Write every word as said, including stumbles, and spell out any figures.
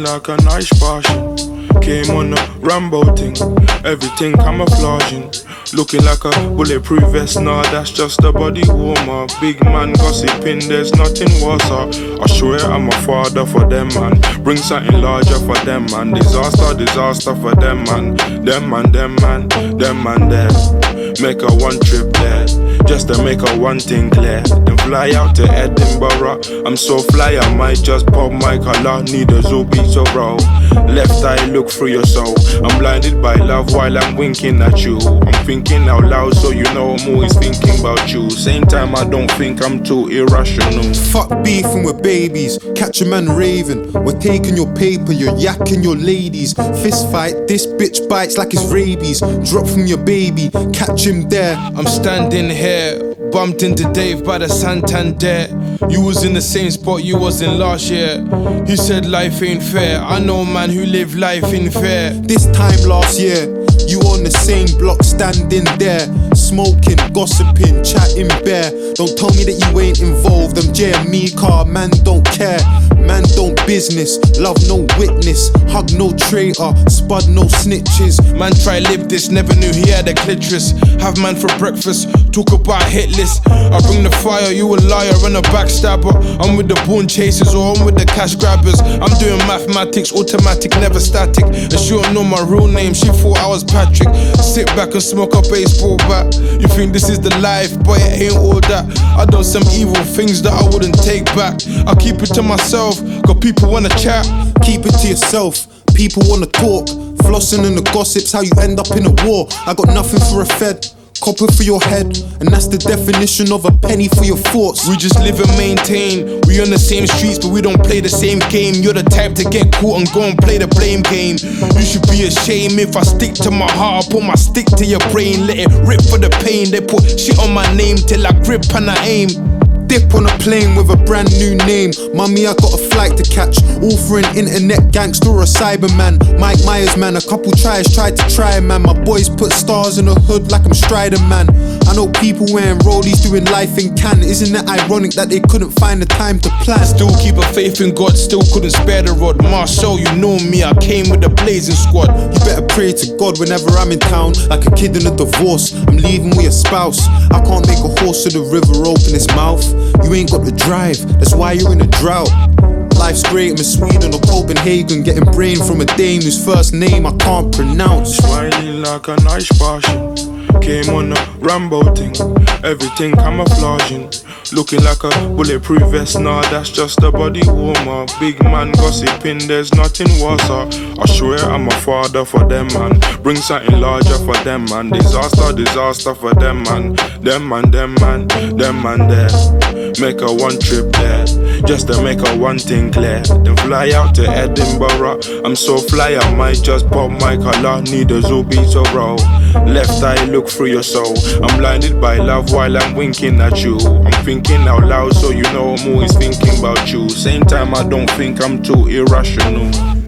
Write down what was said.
like a nice passion. Came on a Rambo thing, everything camouflaging. Looking like a bulletproof vest, nah, that's just a body warmer. Big man gossiping, there's nothing worse. I swear I'm a father for them, man. Bring something larger for them, man. Disaster, disaster for them, man. Them man, them man, them man there. Make a one trip there, just to make a one thing clear. Then fly out to Edinburgh. I'm so fly, I might just pop my collar. Need a zoo pizza, bro. Left eye look through your soul. I'm blinded by love while I'm winking at you. I'm thinking out loud, so you know I'm always thinking about you. Same time, I don't think I'm too irrational. Fuck beefing with babies, catch a man raving. We're taking your paper, you're yakking your ladies. Fist fight, this bitch bites like it's rabies. Drop from your baby, catch him there. I'm standing here, bumped into Dave by the Santander. You was in the same spot you was in last year. He said life ain't fair. I know a man who live life in fair. This time last year, you on the same block standing there. Smoking, gossiping, chatting bare. Don't tell me that you ain't involved. I'm J and me car, man don't care. Man don't business, love no witness. Hug no traitor, spud no snitches. Man try live this, never knew he had a clitoris. Have man for breakfast, talk about hit list. I bring the fire, you a liar and a backstabber. I'm with the born chasers or I'm with the cash grabbers. I'm doing mathematics, automatic, never static. And she don't know my real name, she thought I was Patrick. Sit back and smoke a baseball bat. You think this is the life, but it ain't all that. I done some evil things that I wouldn't take back. I keep it to myself, cause people wanna chat. Keep it to yourself, people wanna talk. Flossing in the gossips, how you end up in a war. I got nothing for a fed, copper for your head. And that's the definition of a penny for your thoughts. We just live and maintain. We on the same streets, but we don't play the same game. You're the type to get caught and go and play the blame game. You should be ashamed if I stick to my heart. I put my stick to your brain, let it rip for the pain. They put shit on my name till I grip and I aim. Dip on a plane with a brand new name. Mummy, I got a flight to catch. All for an internet gangster or a cyberman. Mike Myers, man, a couple tries tried to try, man. My boys put stars in the hood like I'm Strider, man. I know people wearing rollies doing life in Cannes. Isn't it ironic that they couldn't find the time to plan? Still keep a faith in God, still couldn't spare the rod. Marshall, you know me, I came with the blazing squad. You better pray to God whenever I'm in town. Like a kid in a divorce, I'm leaving with a spouse. I can't make a horse of the river open its mouth. You ain't got the drive, that's why you're in a drought. Life's great, I'm in Sweden or Copenhagen, getting brain from a dame whose first name I can't pronounce. Smiling like a nice passion. Came on a Rambo thing, everything camouflaging. Looking like a bulletproof vest, nah, that's just a body warmer. Big man gossiping, there's nothing worse. I swear I'm a father for them, man. Bring something larger for them, man. Disaster, disaster for them, man. Them man, them man, them man there. Make a one trip there, just to make a one thing clear. Then fly out to Edinburgh. I'm so fly, I might just pop my collar. Need a zoo pizza, bro. Left eye look through your soul. I'm blinded by love while I'm winking at you. I'm thinking out loud, so you know I'm always thinking about you. Same time, I don't think I'm too irrational.